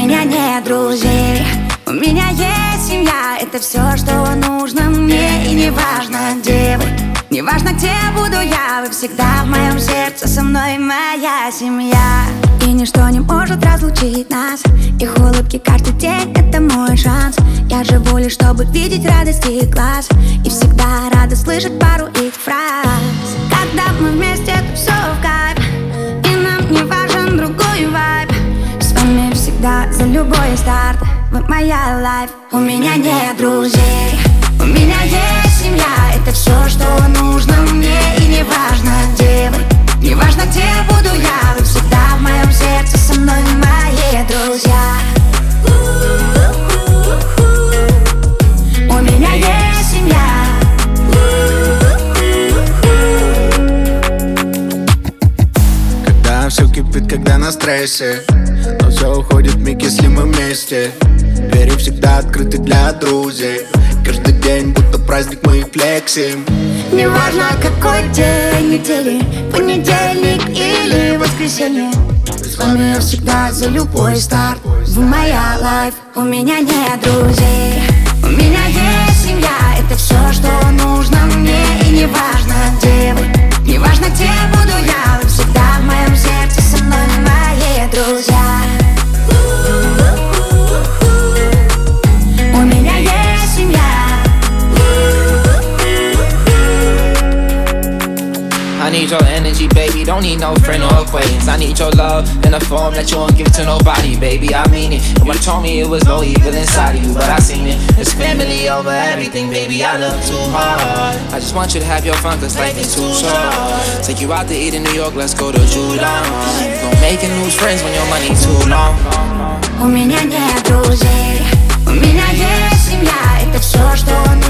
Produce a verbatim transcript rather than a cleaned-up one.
меня нет друзей, у меня есть семья. Это все, что нужно мне. И не важно, где вы, не важно, где буду я, вы всегда в моем сердце, со мной моя семья. И ничто не может разлучить нас, их улыбки каждый день — это мой шанс. Я живу лишь, чтобы видеть радость их глаз, и всегда рада слышать пару их фраз. Когда мы вместе, то все в кайф, и нам не важен другой вайб. С вами всегда за любой старт, вы моя лайф. У меня нет друзей, у меня есть семья. Это все, что нужно мне. И не важно, где вы, не важно, где буду я, вы всегда в моем сердце, со мной мои друзья. У меня есть семья. Когда все кипит, когда на стрессе, но все уходит вмиг, если мы вместе. Двери всегда открыты для друзей, каждый день будто праздник, мы флексим. Неважно, какой день недели, понедельник или воскресенье, с вами я всегда за любой старт, вы моя лайф. У меня нет друзей, у меня есть семья. Это все, что нужно мне. И не важно, где вы, не важно, где буду я, вы всегда в моем сердце, со мной мои друзья. У меня есть семья. I need your energy, baby, don't need no friend or acquaintance. I need your love in a form that you won't give to nobody, baby, I mean it. And when you told me it was no evil inside of you, but I seen it. It's family over everything, baby, I love too hard. I just want you to have your fun, cause life is too short. Take you out to eat in New York, let's go to Judon. Don't make new friends when your money too long. У меня нет друзей, у меня есть семья. Это все, что